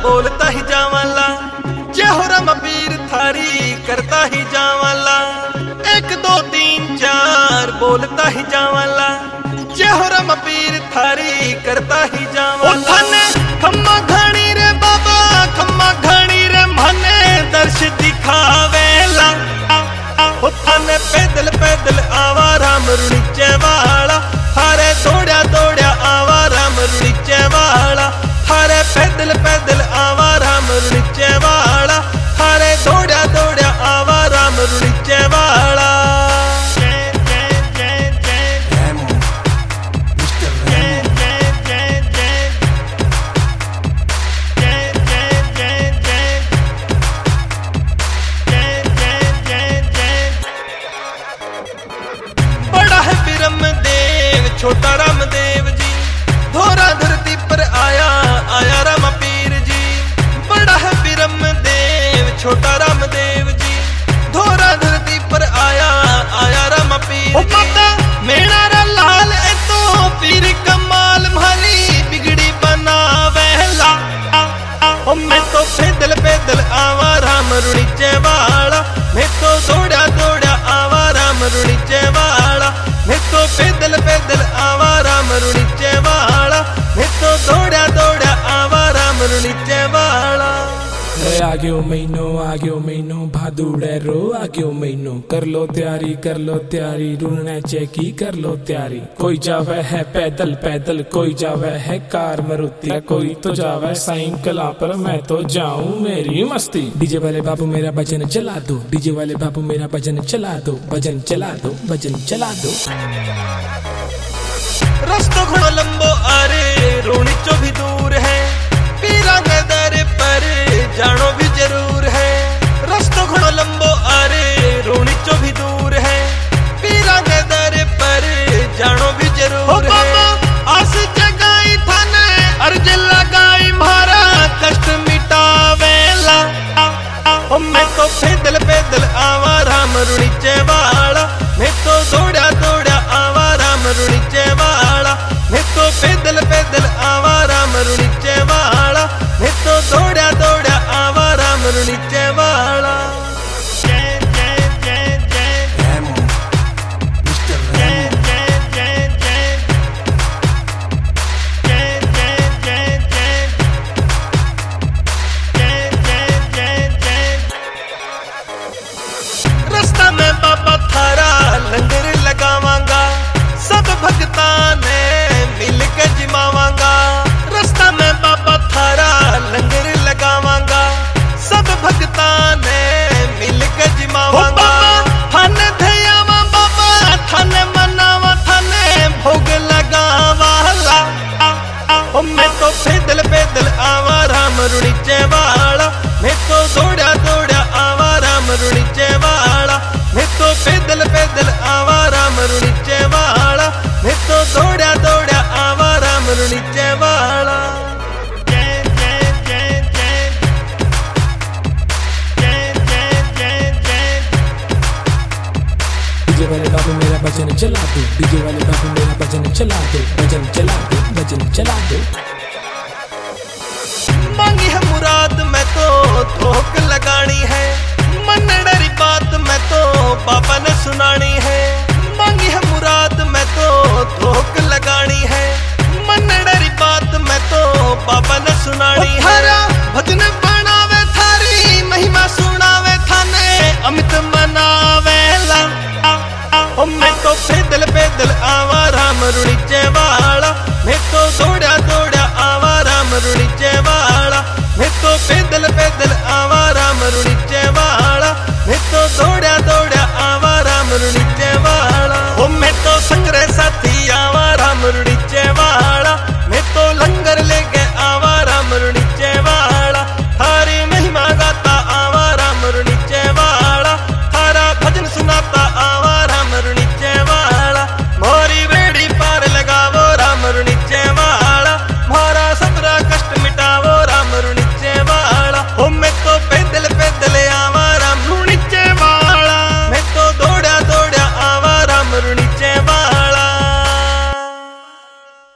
बोलता ही जावाला, जय हो राम पीर थारी करता ही जावाला। 1 2 3 4 बोलता ही जावाला, जय हो राम पीर थारी करता ही जावाला। खम्मा घणी रे बाबा खम्मा घणी रे मने दर्श दिखावेला। थाने पैदल पैदल आवा राम रुणीचे वाला, थारे दौड़ा दौड़ा आवा राम रुणीचे वाला। थारे पैदल पैदल आवा राम रुणीचे वाला, थारे दौड़ा दौड़ा आवा राम रुणीचे वाला। छोटा रामदेव जी धोरा धरती पर आया आया राम पीर जी। बड़ा है बिरम देव छोटा रामदेव जी, धोरा धरती पर आया आया राम पीर जी। मेरा रा लाल ए तो पीर कमाल भाली बिगड़ी बनावेला। मैं तो पैदल पैदल आवा राम रुणीचे वाला, मैं तो दौड़ा दौड़ा आवा राम रुणीचे वाला। मैं तो पैदल पैदल आवा राम रुणीचे वाला, मैं तो दौड़ा दौड़ा आवा राम रुणीचे वाला। आग्यो महीनो भादुड़े रो आग्यो महीनो, कर लो तैयारी रूणने चेकी कर लो तैयारी। कोई जावे है पैदल पैदल, कोई जावे है कार मारुति, कोई तो जावे साइकिल पर, मैं तो जाऊं मेरी मस्ती। डीजे वाले बाबू मेरा भजन चला दो, डीजे वाले बाबू मेरा भजन चला दो, भजन चला दो, भजन चला दो। रस्तो घणो लंबो अरे रूणीचो भी दूर है, पीरा के दर पर जानो भी जरूर है। रस्तो घणो लंबो अरे रूणीचो भी दूर है, पीरा के दर पर जानो भी जरूर है। आस जगाई थाने अर्ज लगाई मारा कष्ट मिटावेला। मैं तो पैदल पैदल आवा राम रुणीचे वाला, मैं तो दौड़ा दौड़ा आवा राम रुणीचे वाला। मैं तो पैदल पैदल आवा राम रुणीचे वाला, मैं तो दौड़ा दौड़ा आवा राम रुणीचे वाला। रास्ता में बाबा थारा लंगर लगावांगा, सब भक्ता ने मिल के जिमावांगा। रास्ता में बाबा थारा लंगर लगावांगा, सब भक्ता ने मिल के जिमावांगा। थाने धयावा बाबा थाने मनावा, थाने भोग लगावाला। मैं तो पैदल पैदल आवा राम रुणीचे वाला, मैं तो दौड़ा दौड़ा आवा राम रुणीचे वाला। मैं तो पैदल पैदल आवा राम रुणीचे वाला, मैं तो दौड़ा दौड़ा आवा राम रुणीचे वाला। डीजे वाले बाबू मेरा भजन चला दो, डीजे वाले बाबू मेरा भजन चला दो, भजन चला दो, भजन चला दो। मांगी है मुराद मैं तो धोख लगानी है, मन डरी बात मैं तो बाबा ने सुनानी